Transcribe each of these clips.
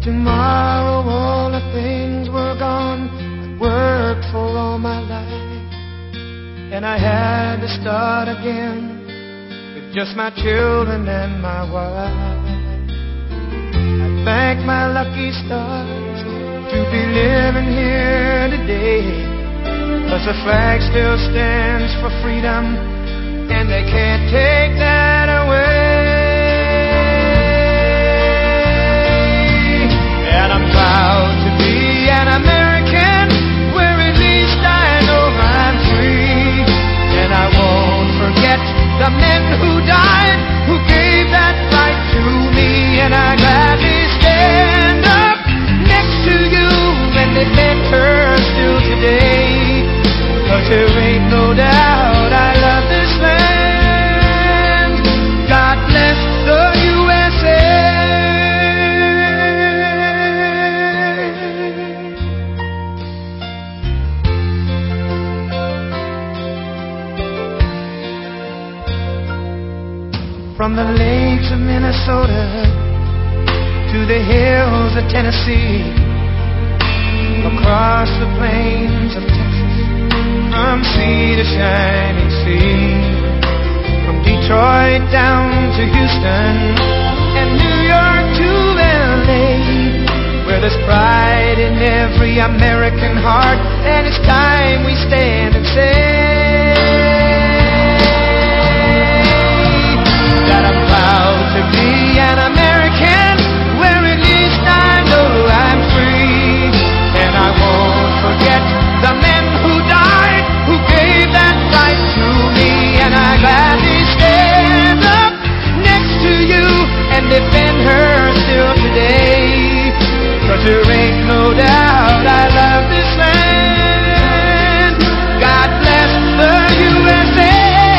tomorrow all the things were gone I worked for all my life, and I had to start again with just my children and my wife. I thank my lucky stars to be living here today, 'cause the flag still stands for freedom, and they can't take that away. And I'm proud to be an American, where at least I know I'm free. And I won't forget the men who died, who gave that right to me. And I gladly stand up next to you and defend her still today, 'cause there ain't no doubt I love this land. God bless the USA. From the lakes of Minnesota to the hills of Tennessee, across the plains of Texas, from sea to shining sea, from Detroit down to Houston and New York to LA, where there's pride in every American heart, and it's time we stand and say that I'm proud to be an American, where at least I know I'm free. And I won't forget the men who died, who gave that right to me. And I gladly stand up next to you and defend her still today, 'cause there ain't no doubt I love this land. God bless the USA.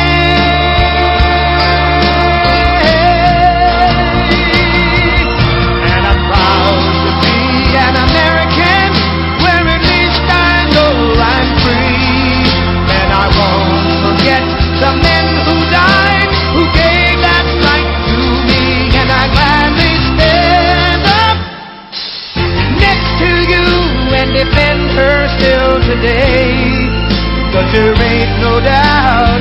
And I'm proud to be an American, where at least I know I'm free. And I won't forget the men who died, who gave that right to me. And I gladly stand up next to you and defend her still today, 'cause there ain't no doubt